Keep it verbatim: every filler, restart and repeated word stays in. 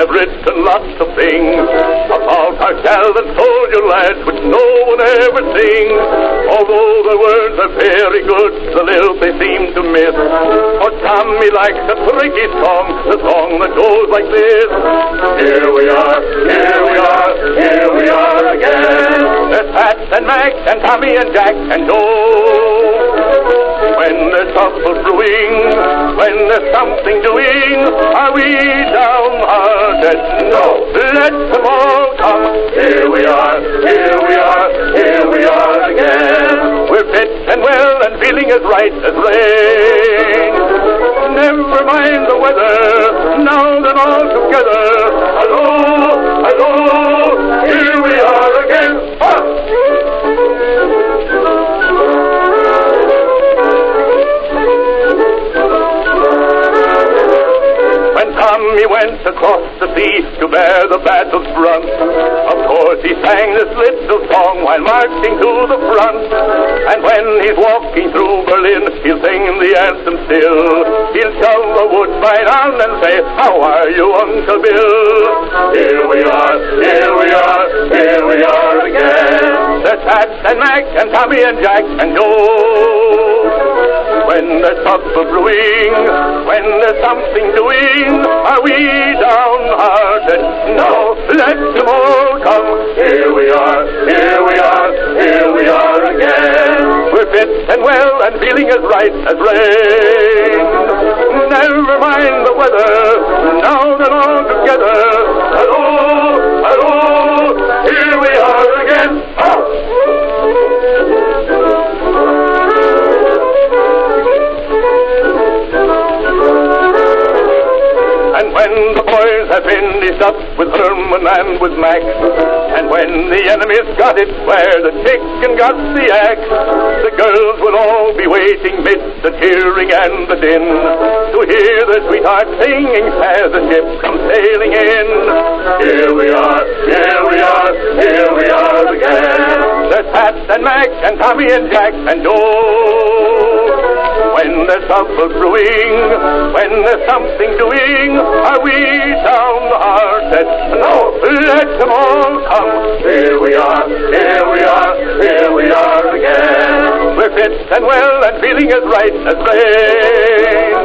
have written lots of things about our gallant soldier lads which no one ever sings. Although the words are very good, the lilt they seem to miss. For Tommy likes a tricky song, the song that goes like this. Here we are, here we are, here we are again. There's Pat and Mac and Tommy and Jack and Joe. When there's trouble brewing, when there's something doing, are we downhearted? No, let them all come. Here we are, here we are, here we are again. We're fit and well and feeling as right as rain. Never mind the weather, now then all together. Hello, hello, here we are again. Ah! Tommy went across the sea to bear the battle's brunt. Of course he sang this little song while marching to the front. And when he's walking through Berlin, he'll sing the anthem still. He'll shove a woodbine on and say, how are you, Uncle Bill? Here we are, here we are, here we are again. There's Pat and Mac and Tommy and Jack and Joe. When there's trouble brewing, when there's something doing, are we downhearted? No, let them all come. Here we are, here we are, here we are again. We're fit and well and feeling as right as rain. Never mind the weather, now they're all together. Hello, hello, here we are again. Oh! And when the boys have finished up with Herman and with Mac, and when the enemy's got it where the chicken got the axe, the girls will all be waiting mid the cheering and the din to hear the sweetheart singing as the ship comes sailing in. Here we are, here we are, here we are again. There's Pat and Mac and Tommy and Jack and Joe. When there's trouble brewing, when there's something doing, are we downhearted? No, let them all come. Here we are, here we are, here we are again. We're fit and well and feeling as right as rain.